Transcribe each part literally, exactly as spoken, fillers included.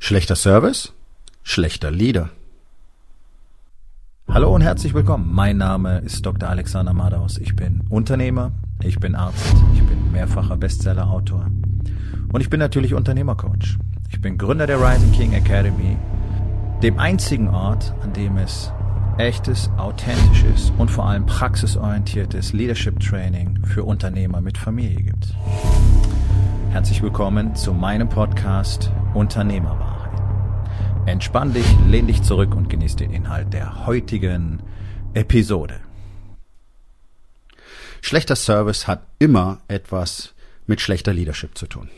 Schlechter Service, schlechter Leader. Hallo und herzlich willkommen. Mein Name ist Doktor Alexander Madaus. Ich bin Unternehmer, ich bin Arzt, ich bin mehrfacher Bestseller-Autor und ich bin natürlich Unternehmercoach. Ich bin Gründer der Rising King Academy, dem einzigen Ort, an dem es echtes, authentisches und vor allem praxisorientiertes Leadership Training für Unternehmer mit Familie gibt. Herzlich willkommen zu meinem Podcast Unternehmerwahrheit. Entspann dich, lehn dich zurück und genieß den Inhalt der heutigen Episode. Schlechter Service hat immer etwas mit schlechter Leadership zu tun.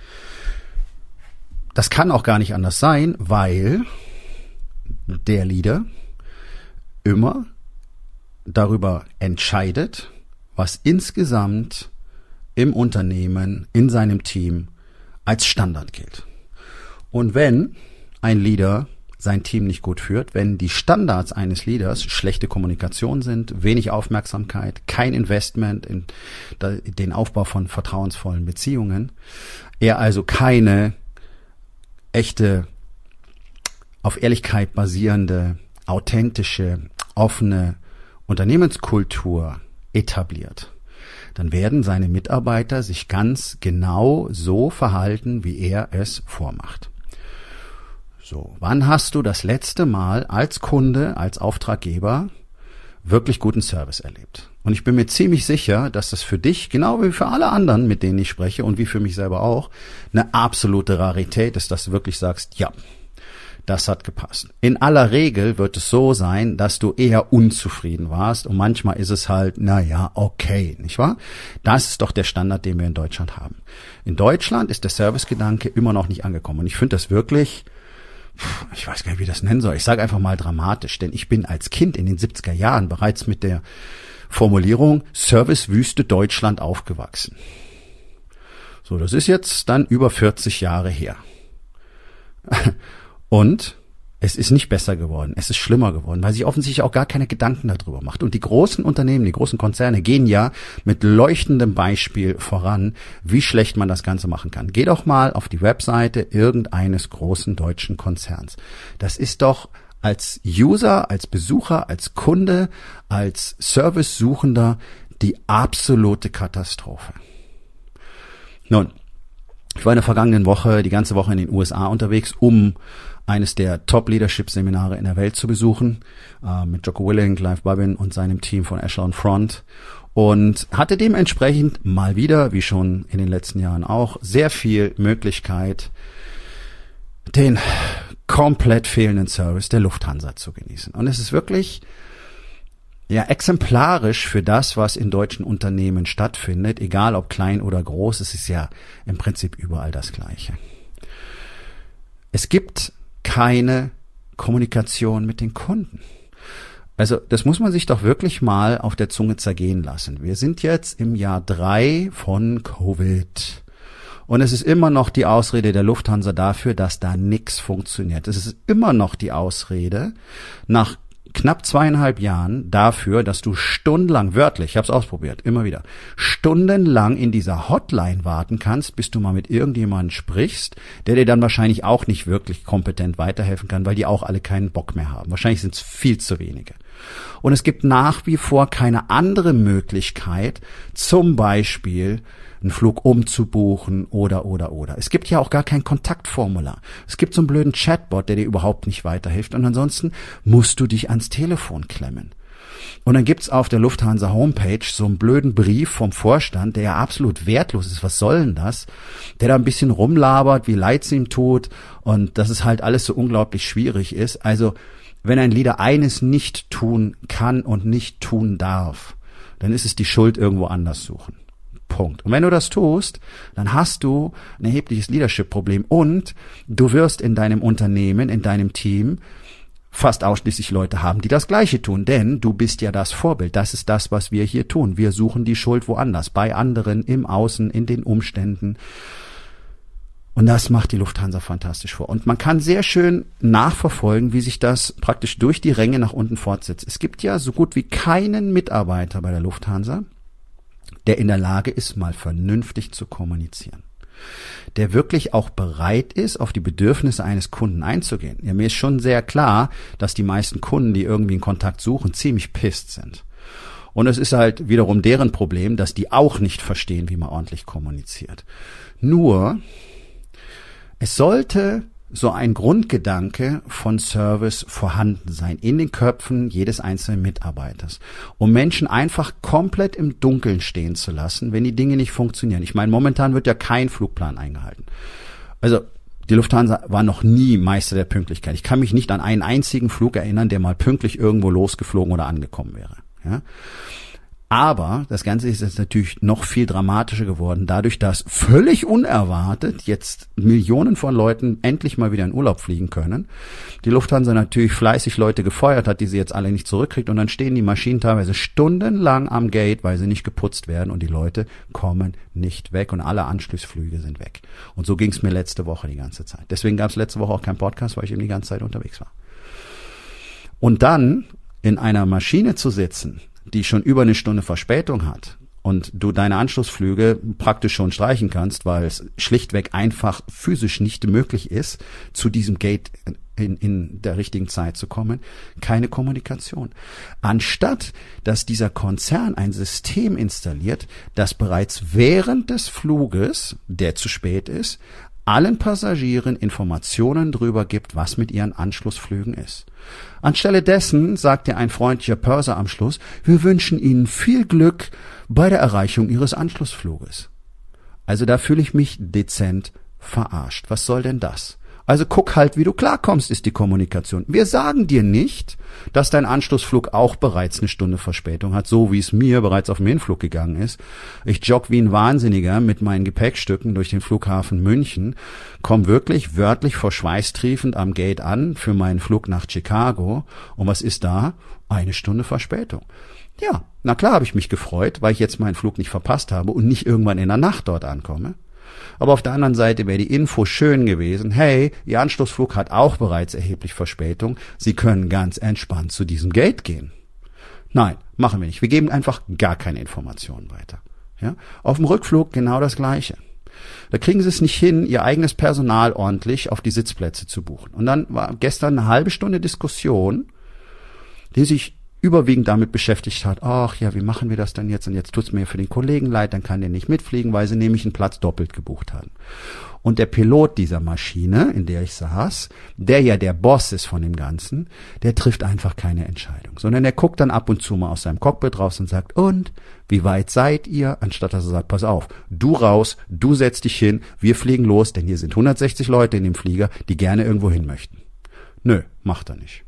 Das kann auch gar nicht anders sein, weil der Leader immer darüber entscheidet, was insgesamt im Unternehmen, in seinem Team als Standard gilt. Und wenn ein Leader sein Team nicht gut führt, wenn die Standards eines Leaders schlechte Kommunikation sind, wenig Aufmerksamkeit, kein Investment in den Aufbau von vertrauensvollen Beziehungen, er also keine echte, auf Ehrlichkeit basierende, authentische, offene Unternehmenskultur etabliert, dann werden seine Mitarbeiter sich ganz genau so verhalten, wie er es vormacht. So, wann hast du das letzte Mal als Kunde, als Auftraggeber wirklich guten Service erlebt? Und ich bin mir ziemlich sicher, dass das für dich, genau wie für alle anderen, mit denen ich spreche und wie für mich selber auch, eine absolute Rarität ist, dass du wirklich sagst, ja, das hat gepasst. In aller Regel wird es so sein, dass du eher unzufrieden warst und manchmal ist es halt, na ja, okay, nicht wahr? Das ist doch der Standard, den wir in Deutschland haben. In Deutschland ist der Servicegedanke immer noch nicht angekommen und ich finde das wirklich, ich weiß gar nicht, wie ich das nennen soll. Ich sage einfach mal dramatisch, denn ich bin als Kind in den siebziger Jahren bereits mit der Formulierung Servicewüste Deutschland aufgewachsen. So, das ist jetzt dann über vierzig Jahre her. Und es ist nicht besser geworden, es ist schlimmer geworden, weil sich offensichtlich auch gar keine Gedanken darüber macht. Und die großen Unternehmen, die großen Konzerne gehen ja mit leuchtendem Beispiel voran, wie schlecht man das Ganze machen kann. Geh doch mal auf die Webseite irgendeines großen deutschen Konzerns. Das ist doch als User, als Besucher, als Kunde, als Servicesuchender die absolute Katastrophe. Nun, ich war in der vergangenen Woche, die ganze Woche in den U S A unterwegs, um eines der Top-Leadership-Seminare in der Welt zu besuchen, äh, mit Jocko Willink, Clive Babin und seinem Team von Echelon Front und hatte dementsprechend mal wieder, wie schon in den letzten Jahren auch, sehr viel Möglichkeit, den komplett fehlenden Service der Lufthansa zu genießen. Und es ist wirklich ja exemplarisch für das, was in deutschen Unternehmen stattfindet, egal ob klein oder groß, es ist ja im Prinzip überall das Gleiche. Es gibt keine Kommunikation mit den Kunden. Also das muss man sich doch wirklich mal auf der Zunge zergehen lassen. Wir sind jetzt im Jahr drei von Covid und es ist immer noch die Ausrede der Lufthansa dafür, dass da nichts funktioniert. Es ist immer noch die Ausrede nach knapp zweieinhalb Jahren dafür, dass du stundenlang, wörtlich, ich habe es ausprobiert, immer wieder, stundenlang in dieser Hotline warten kannst, bis du mal mit irgendjemandem sprichst, der dir dann wahrscheinlich auch nicht wirklich kompetent weiterhelfen kann, weil die auch alle keinen Bock mehr haben. Wahrscheinlich sind es viel zu wenige. Und es gibt nach wie vor keine andere Möglichkeit, zum Beispiel einen Flug umzubuchen oder, oder, oder. Es gibt ja auch gar kein Kontaktformular. Es gibt so einen blöden Chatbot, der dir überhaupt nicht weiterhilft und ansonsten musst du dich ans Telefon klemmen. Und dann gibt's auf der Lufthansa Homepage so einen blöden Brief vom Vorstand, der ja absolut wertlos ist. Was soll denn das? Der da ein bisschen rumlabert, wie leid es ihm tut und dass es halt alles so unglaublich schwierig ist. Also, wenn ein Leader eines nicht tun kann und nicht tun darf, dann ist es die Schuld irgendwo anders suchen. Punkt. Und wenn du das tust, dann hast du ein erhebliches Leadership-Problem und du wirst in deinem Unternehmen, in deinem Team fast ausschließlich Leute haben, die das Gleiche tun, denn du bist ja das Vorbild. Das ist das, was wir hier tun. Wir suchen die Schuld woanders, bei anderen, im Außen, in den Umständen. Und das macht die Lufthansa fantastisch vor. Und man kann sehr schön nachverfolgen, wie sich das praktisch durch die Ränge nach unten fortsetzt. Es gibt ja so gut wie keinen Mitarbeiter bei der Lufthansa, der in der Lage ist, mal vernünftig zu kommunizieren. der wirklich auch bereit ist, auf die Bedürfnisse eines Kunden einzugehen. Ja, mir ist schon sehr klar, dass die meisten Kunden, die irgendwie einen Kontakt suchen, ziemlich pisst sind. Und es ist halt wiederum deren Problem, dass die auch nicht verstehen, wie man ordentlich kommuniziert. Nur, es sollte so ein Grundgedanke von Service vorhanden sein in den Köpfen jedes einzelnen Mitarbeiters, um Menschen einfach komplett im Dunkeln stehen zu lassen, wenn die Dinge nicht funktionieren. Ich meine, momentan wird ja kein Flugplan eingehalten. Also die Lufthansa war noch nie Meister der Pünktlichkeit. Ich kann mich nicht an einen einzigen Flug erinnern, der mal pünktlich irgendwo losgeflogen oder angekommen wäre. Ja? Aber das Ganze ist jetzt natürlich noch viel dramatischer geworden, dadurch, dass völlig unerwartet jetzt Millionen von Leuten endlich mal wieder in Urlaub fliegen können. Die Lufthansa natürlich fleißig Leute gefeuert hat, die sie jetzt alle nicht zurückkriegt, und dann stehen die Maschinen teilweise stundenlang am Gate, weil sie nicht geputzt werden, und die Leute kommen nicht weg und alle Anschlussflüge sind weg. Und so ging es mir letzte Woche die ganze Zeit. Deswegen gab es letzte Woche auch keinen Podcast, weil ich eben die ganze Zeit unterwegs war. Und dann in einer Maschine zu sitzen, die schon über eine Stunde Verspätung hat und du deine Anschlussflüge praktisch schon streichen kannst, weil es schlichtweg einfach physisch nicht möglich ist, zu diesem Gate in, in der richtigen Zeit zu kommen, keine Kommunikation. Anstatt, dass dieser Konzern ein System installiert, das bereits während des Fluges, der zu spät ist, allen Passagieren Informationen darüber gibt, was mit ihren Anschlussflügen ist. Anstelle dessen sagt dir ein freundlicher Purser am Schluss: Wir wünschen Ihnen viel Glück bei der Erreichung Ihres Anschlussfluges. Also da fühle ich mich dezent verarscht. Was soll denn das? Also guck halt, wie du klarkommst, ist die Kommunikation. Wir sagen dir nicht, dass dein Anschlussflug auch bereits eine Stunde Verspätung hat, so wie es mir bereits auf dem Hinflug gegangen ist. Ich jogge wie ein Wahnsinniger mit meinen Gepäckstücken durch den Flughafen München, komme wirklich wörtlich vor Schweiß triefend am Gate an für meinen Flug nach Chicago. Und was ist da? Eine Stunde Verspätung. Ja, na klar habe ich mich gefreut, weil ich jetzt meinen Flug nicht verpasst habe und nicht irgendwann in der Nacht dort ankomme. Aber auf der anderen Seite wäre die Info schön gewesen: Hey, Ihr Anschlussflug hat auch bereits erheblich Verspätung. Sie können ganz entspannt zu diesem Gate gehen. Nein, machen wir nicht. Wir geben einfach gar keine Informationen weiter. Ja? Auf dem Rückflug genau das Gleiche. Da kriegen sie es nicht hin, ihr eigenes Personal ordentlich auf die Sitzplätze zu buchen. Und dann war gestern eine halbe Stunde Diskussion, die sich überwiegend damit beschäftigt hat: Ach ja, wie machen wir das denn jetzt? Und jetzt tut's mir für den Kollegen leid, dann kann der nicht mitfliegen, weil sie nämlich einen Platz doppelt gebucht haben. Und der Pilot dieser Maschine, in der ich saß, der ja der Boss ist von dem Ganzen, der trifft einfach keine Entscheidung, sondern er guckt dann ab und zu mal aus seinem Cockpit raus und sagt: Und, wie weit seid ihr? Anstatt dass er sagt: Pass auf, du raus, du setz dich hin, wir fliegen los, denn hier sind hundertsechzig Leute in dem Flieger, die gerne irgendwo hin möchten. Nö, macht er nicht.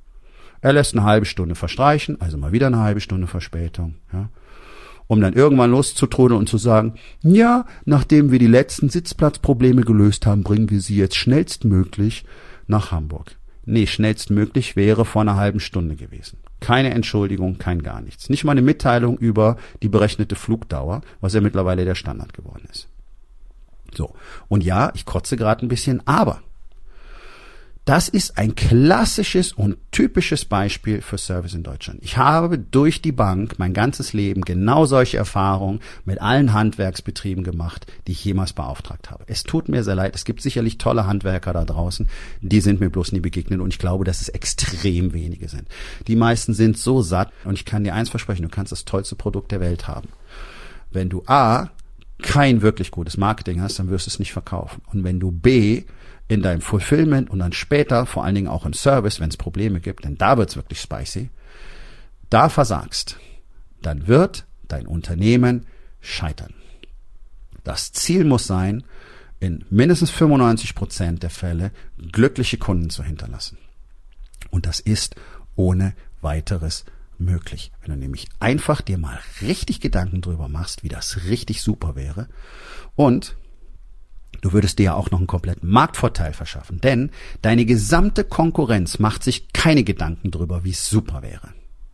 Er lässt eine halbe Stunde verstreichen, also mal wieder eine halbe Stunde Verspätung, ja, um dann irgendwann loszutrudeln und zu sagen: Ja, nachdem wir die letzten Sitzplatzprobleme gelöst haben, bringen wir Sie jetzt schnellstmöglich nach Hamburg. Nee, schnellstmöglich wäre vor einer halben Stunde gewesen. Keine Entschuldigung, kein gar nichts. Nicht mal eine Mitteilung über die berechnete Flugdauer, was ja mittlerweile der Standard geworden ist. So, und ja, ich kotze gerade ein bisschen, aber das ist ein klassisches und typisches Beispiel für Service in Deutschland. Ich habe durch die Bank mein ganzes Leben genau solche Erfahrungen mit allen Handwerksbetrieben gemacht, die ich jemals beauftragt habe. Es tut mir sehr leid, es gibt sicherlich tolle Handwerker da draußen, die sind mir bloß nie begegnet, und ich glaube, dass es extrem wenige sind. Die meisten sind so satt, und ich kann dir eins versprechen: Du kannst das tollste Produkt der Welt haben. Wenn du A, kein wirklich gutes Marketing hast, dann wirst du es nicht verkaufen. Und wenn du B, in deinem Fulfillment und dann später, vor allen Dingen auch im Service, wenn es Probleme gibt, denn da wird's wirklich spicy, da versagst, dann wird dein Unternehmen scheitern. Das Ziel muss sein, in mindestens fünfundneunzig Prozent der Fälle glückliche Kunden zu hinterlassen. Und das ist ohne weiteres möglich. Wenn du nämlich einfach dir mal richtig Gedanken drüber machst, wie das richtig super wäre, und du würdest dir ja auch noch einen kompletten Marktvorteil verschaffen, denn deine gesamte Konkurrenz macht sich keine Gedanken drüber, wie es super wäre.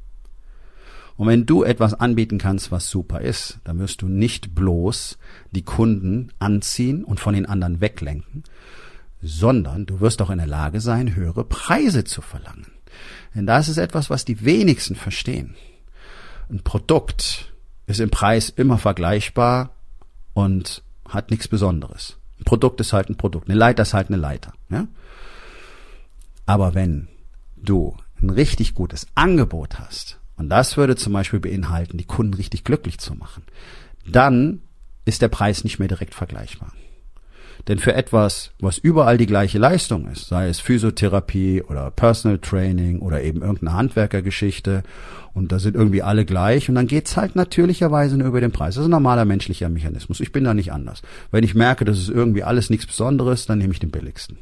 Und wenn du etwas anbieten kannst, was super ist, dann wirst du nicht bloß die Kunden anziehen und von den anderen weglenken, sondern du wirst auch in der Lage sein, höhere Preise zu verlangen. Denn das ist etwas, was die wenigsten verstehen. Ein Produkt ist im Preis immer vergleichbar und hat nichts Besonderes. Ein Produkt ist halt ein Produkt. Eine Leiter ist halt eine Leiter. Ja? Aber wenn du ein richtig gutes Angebot hast, und das würde zum Beispiel beinhalten, die Kunden richtig glücklich zu machen, dann ist der Preis nicht mehr direkt vergleichbar. Denn für etwas, was überall die gleiche Leistung ist, sei es Physiotherapie oder Personal Training oder eben irgendeine Handwerkergeschichte, und da sind irgendwie alle gleich, und dann geht's halt natürlicherweise nur über den Preis. Das ist ein normaler menschlicher Mechanismus. Ich bin da nicht anders. Wenn ich merke, das ist irgendwie alles nichts Besonderes, dann nehme ich den billigsten.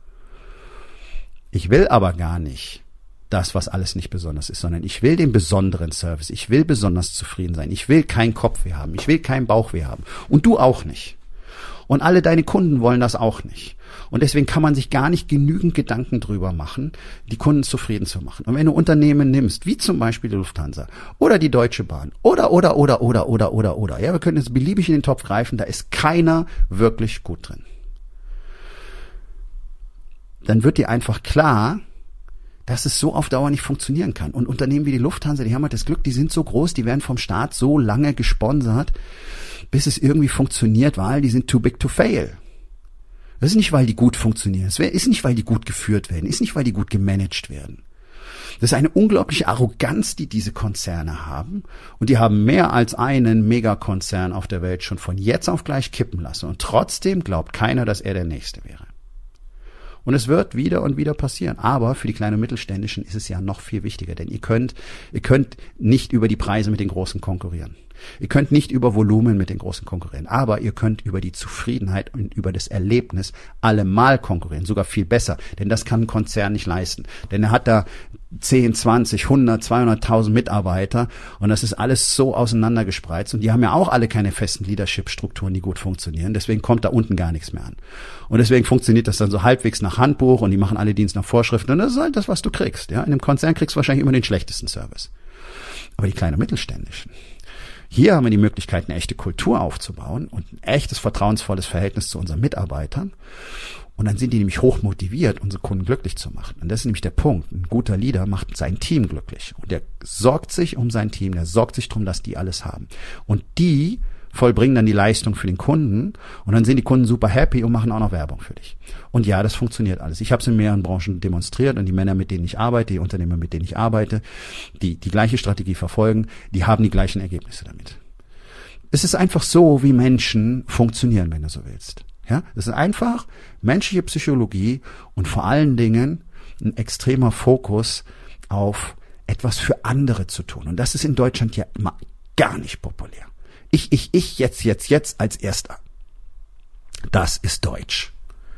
Ich will aber gar nicht das, was alles nicht besonders ist, sondern ich will den besonderen Service. Ich will besonders zufrieden sein. Ich will kein Kopfweh haben. Ich will keinen Bauchweh haben. Und du auch nicht. Und alle deine Kunden wollen das auch nicht. Und deswegen kann man sich gar nicht genügend Gedanken drüber machen, die Kunden zufrieden zu machen. Und wenn du Unternehmen nimmst, wie zum Beispiel die Lufthansa oder die Deutsche Bahn oder, oder, oder, oder, oder, oder, oder, ja, wir können jetzt beliebig in den Topf greifen, da ist keiner wirklich gut drin. Dann wird dir einfach klar, dass es so auf Dauer nicht funktionieren kann. Und Unternehmen wie die Lufthansa, die haben halt das Glück, die sind so groß, die werden vom Staat so lange gesponsert, bis es irgendwie funktioniert, weil die sind too big to fail. Das ist nicht, weil die gut funktionieren. Das ist nicht, weil die gut geführt werden. Ist nicht, weil die gut gemanagt werden. Das ist eine unglaubliche Arroganz, die diese Konzerne haben. Und die haben mehr als einen Megakonzern auf der Welt schon von jetzt auf gleich kippen lassen. Und trotzdem glaubt keiner, dass er der Nächste wäre. Und es wird wieder und wieder passieren. Aber für die kleinen und Mittelständischen ist es ja noch viel wichtiger, denn ihr könnt, ihr könnt nicht über die Preise mit den Großen konkurrieren. Ihr könnt nicht über Volumen mit den Großen konkurrieren, aber ihr könnt über die Zufriedenheit und über das Erlebnis allemal konkurrieren, sogar viel besser, denn das kann ein Konzern nicht leisten. Denn er hat da zehn, zwanzig, hundert, zweihunderttausend Mitarbeiter und das ist alles so auseinandergespreizt und die haben ja auch alle keine festen Leadership-Strukturen, die gut funktionieren. Deswegen kommt da unten gar nichts mehr an. Und deswegen funktioniert das dann so halbwegs nach Handbuch und die machen alle Dienst nach Vorschriften und das ist halt das, was du kriegst. Ja, in einem Konzern kriegst du wahrscheinlich immer den schlechtesten Service. Aber die kleinen und Mittelständischen, hier haben wir die Möglichkeit, eine echte Kultur aufzubauen und ein echtes, vertrauensvolles Verhältnis zu unseren Mitarbeitern. Und dann sind die nämlich hoch motiviert, unsere Kunden glücklich zu machen. Und das ist nämlich der Punkt. Ein guter Leader macht sein Team glücklich. Und der sorgt sich um sein Team, der sorgt sich darum, dass die alles haben. Und die vollbringen dann die Leistung für den Kunden. Und dann sind die Kunden super happy und machen auch noch Werbung für dich. Und ja, das funktioniert alles. Ich habe es in mehreren Branchen demonstriert und die Männer, mit denen ich arbeite, die Unternehmer, mit denen ich arbeite, die die gleiche Strategie verfolgen, die haben die gleichen Ergebnisse damit. Es ist einfach so, wie Menschen funktionieren, wenn du so willst. Ja, es ist einfach menschliche Psychologie und vor allen Dingen ein extremer Fokus auf etwas für andere zu tun. Und das ist in Deutschland ja immer gar nicht populär. Ich, ich, ich, jetzt, jetzt, jetzt als Erster. Das ist Deutsch.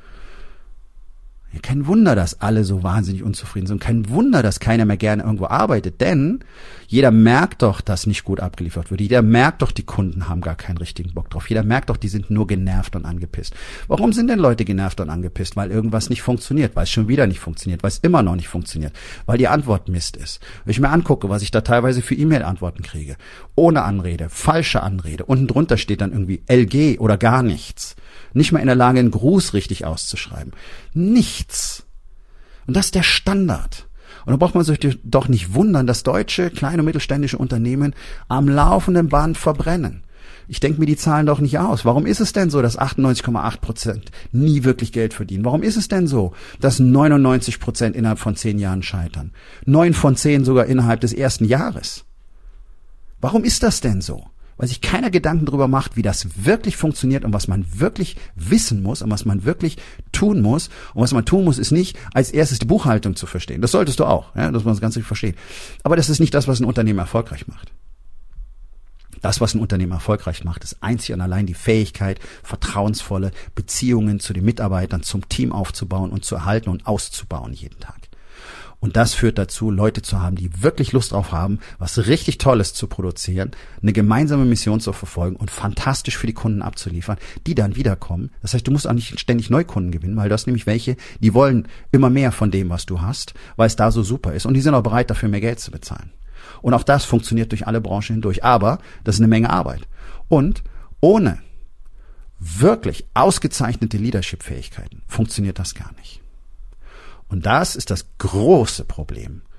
Ja, kein Wunder, dass alle so wahnsinnig unzufrieden sind. Kein Wunder, dass keiner mehr gerne irgendwo arbeitet. Denn jeder merkt doch, dass nicht gut abgeliefert wird. Jeder merkt doch, die Kunden haben gar keinen richtigen Bock drauf. Jeder merkt doch, die sind nur genervt und angepisst. Warum sind denn Leute genervt und angepisst? Weil irgendwas nicht funktioniert, weil es schon wieder nicht funktioniert, weil es immer noch nicht funktioniert, weil die Antwort Mist ist. Wenn ich mir angucke, was ich da teilweise für E-Mail-Antworten kriege, ohne Anrede, falsche Anrede, unten drunter steht dann irgendwie L G oder gar nichts. Nicht mal in der Lage, einen Gruß richtig auszuschreiben. Nichts. Und das ist der Standard. Und da braucht man sich doch nicht wundern, dass deutsche, kleine und mittelständische Unternehmen am laufenden Band verbrennen. Ich denke mir die Zahlen doch nicht aus. Warum ist es denn so, dass achtundneunzig Komma acht Prozent nie wirklich Geld verdienen? Warum ist es denn so, dass neunundneunzig Prozent innerhalb von zehn Jahren scheitern? Neun von zehn sogar innerhalb des ersten Jahres. Warum ist das denn so? Weil sich keiner Gedanken darüber macht, wie das wirklich funktioniert und was man wirklich wissen muss und was man wirklich tun muss. Und was man tun muss, ist nicht als erstes die Buchhaltung zu verstehen. Das solltest du auch, ja, dass man das Ganze versteht. Aber das ist nicht das, was ein Unternehmen erfolgreich macht. Das, was ein Unternehmen erfolgreich macht, ist einzig und allein die Fähigkeit, vertrauensvolle Beziehungen zu den Mitarbeitern, zum Team aufzubauen und zu erhalten und auszubauen jeden Tag. Und das führt dazu, Leute zu haben, die wirklich Lust drauf haben, was richtig Tolles zu produzieren, eine gemeinsame Mission zu verfolgen und fantastisch für die Kunden abzuliefern, die dann wiederkommen. Das heißt, du musst auch nicht ständig Neukunden gewinnen, weil du hast nämlich welche, die wollen immer mehr von dem, was du hast, weil es da so super ist. Und die sind auch bereit, dafür mehr Geld zu bezahlen. Und auch das funktioniert durch alle Branchen hindurch. Aber das ist eine Menge Arbeit. Und ohne wirklich ausgezeichnete Leadership-Fähigkeiten funktioniert das gar nicht. Und das ist das große Problem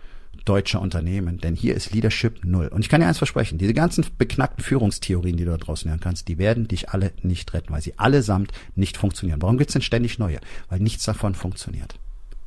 deutscher Unternehmen, denn hier ist Leadership null. Und ich kann dir eins versprechen, diese ganzen beknackten Führungstheorien, die du da draußen hören kannst, die werden dich alle nicht retten, weil sie allesamt nicht funktionieren. Warum gibt's denn ständig neue? Weil nichts davon funktioniert.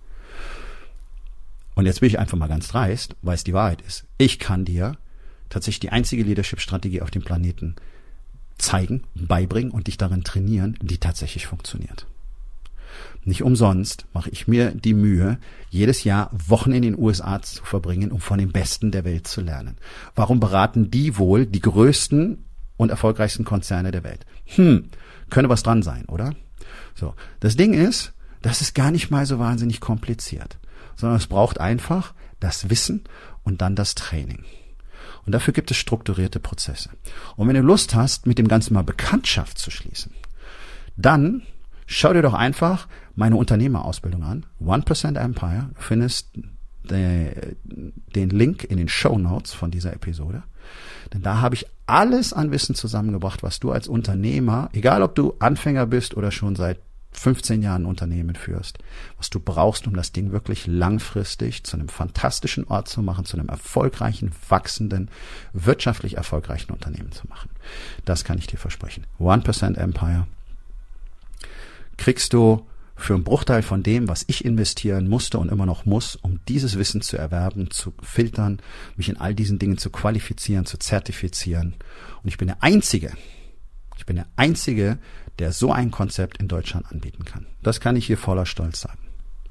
Und jetzt bin ich einfach mal ganz dreist, weil es die Wahrheit ist. Ich kann dir tatsächlich die einzige Leadership-Strategie auf dem Planeten zeigen, beibringen und dich darin trainieren, die tatsächlich funktioniert. Nicht umsonst mache ich mir die Mühe, jedes Jahr Wochen in den U S A zu verbringen, um von den Besten der Welt zu lernen. Warum beraten die wohl die größten und erfolgreichsten Konzerne der Welt? Hm, könnte was dran sein, oder? So, das Ding ist, das ist gar nicht mal so wahnsinnig kompliziert, sondern es braucht einfach das Wissen und dann das Training. Und dafür gibt es strukturierte Prozesse. Und wenn du Lust hast, mit dem Ganzen mal Bekanntschaft zu schließen, dann schau dir doch einfach meine Unternehmerausbildung an, one percent Empire. Du findest de, den Link in den Shownotes von dieser Episode. Denn da habe ich alles an Wissen zusammengebracht, was du als Unternehmer, egal ob du Anfänger bist oder schon seit fünfzehn Jahren ein Unternehmen führst, was du brauchst, um das Ding wirklich langfristig zu einem fantastischen Ort zu machen, zu einem erfolgreichen, wachsenden, wirtschaftlich erfolgreichen Unternehmen zu machen. Das kann ich dir versprechen. one percent Empire. Kriegst du für einen Bruchteil von dem, was ich investieren musste und immer noch muss, um dieses Wissen zu erwerben, zu filtern, mich in all diesen Dingen zu qualifizieren, zu zertifizieren. Und ich bin der Einzige, ich bin der Einzige, der so ein Konzept in Deutschland anbieten kann. Das kann ich hier voller Stolz sagen.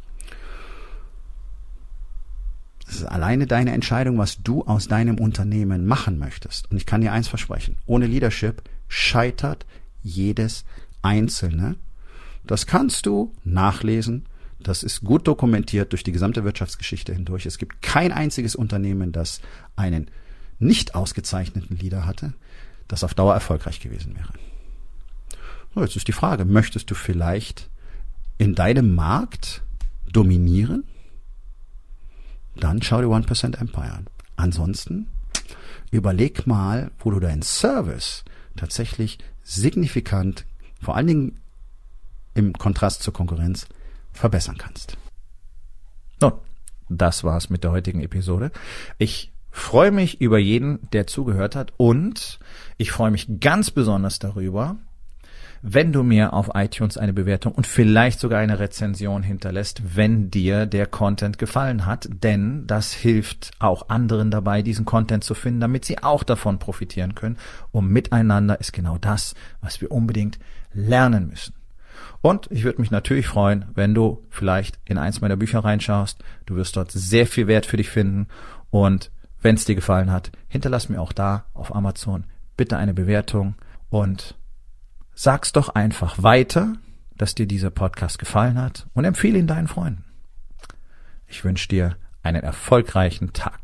Es ist alleine deine Entscheidung, was du aus deinem Unternehmen machen möchtest. Und ich kann dir eins versprechen, ohne Leadership scheitert jedes Einzelne. Das kannst du nachlesen. Das ist gut dokumentiert durch die gesamte Wirtschaftsgeschichte hindurch. Es gibt kein einziges Unternehmen, das einen nicht ausgezeichneten Leader hatte, das auf Dauer erfolgreich gewesen wäre. So, jetzt ist die Frage, möchtest du vielleicht in deinem Markt dominieren? Dann schau dir one percent Empire an. Ansonsten überleg mal, wo du deinen Service tatsächlich signifikant, vor allen Dingen im Kontrast zur Konkurrenz, verbessern kannst. Nun, das war's mit der heutigen Episode. Ich freue mich über jeden, der zugehört hat, und ich freue mich ganz besonders darüber, wenn du mir auf iTunes eine Bewertung und vielleicht sogar eine Rezension hinterlässt, wenn dir der Content gefallen hat, denn das hilft auch anderen dabei, diesen Content zu finden, damit sie auch davon profitieren können. Und miteinander ist genau das, was wir unbedingt lernen müssen. Und ich würde mich natürlich freuen, wenn du vielleicht in eins meiner Bücher reinschaust. Du wirst dort sehr viel Wert für dich finden. Und wenn es dir gefallen hat, hinterlass mir auch da auf Amazon bitte eine Bewertung und sag's doch einfach weiter, dass dir dieser Podcast gefallen hat, und empfehle ihn deinen Freunden. Ich wünsche dir einen erfolgreichen Tag.